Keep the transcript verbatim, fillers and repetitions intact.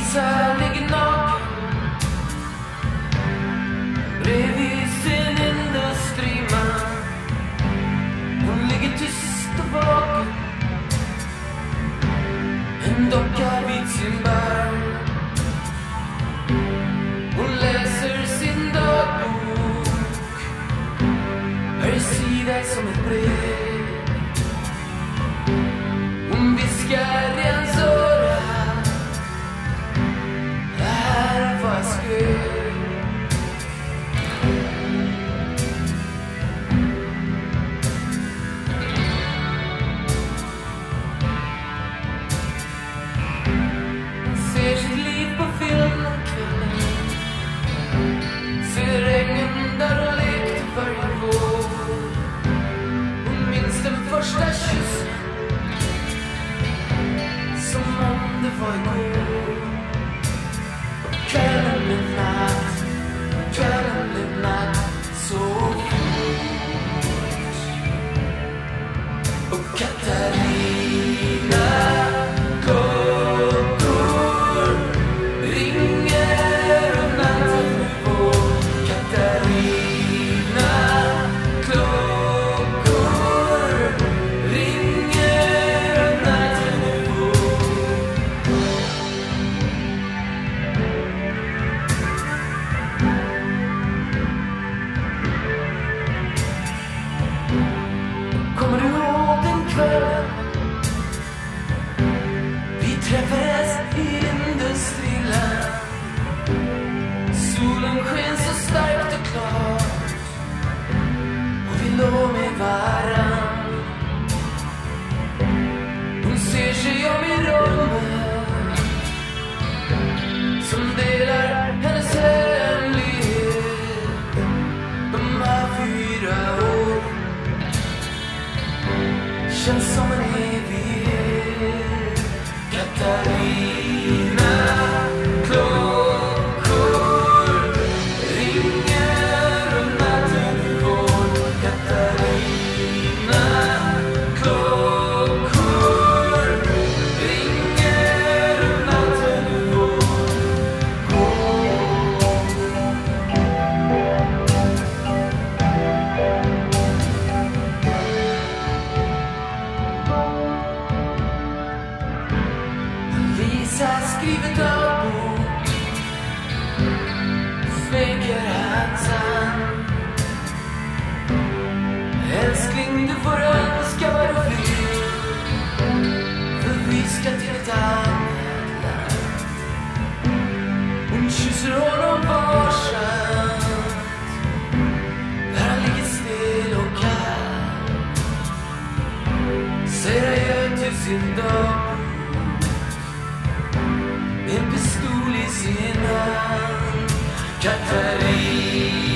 Lisa ligger naken bredvid sin industriman. Hon ligger tyst och vaken, en docka vid sin barm. Hon läser sin dagbok, varje sida som ett brev. Hon viskar i hans öra, det här är vad jag skrev. Hon ser sitt liv på film om kvällen, ser regnen där hon lekte varje vår. Hon minns den första kyssen som om det var igår. Och kvällen blev natt, kvällen blev natt så fort. Och Katarina klockor ringer och natten är vår. Katarina klockor ringer och natten är vår. Kommer du ihåg den kvällen vi träffades i Industriland? Solen sken så starkt och klart och vi låg med varann. Hon ser sig om i rummet som delar hennes hemlighet. De här fyra år känns som en evighet. Katarina klockor ringer och natten är vår. Katarina klockor ringer och natten är vår. Lisa skriver dagbok, svänger hans hand. Älskling, du får önska vad du vill, för vi ska till ett annat land. Hon kysser honom varsamt där han ligger still och kall. Säger adjö till sin dagbok med en pistol i sin hand. Katarina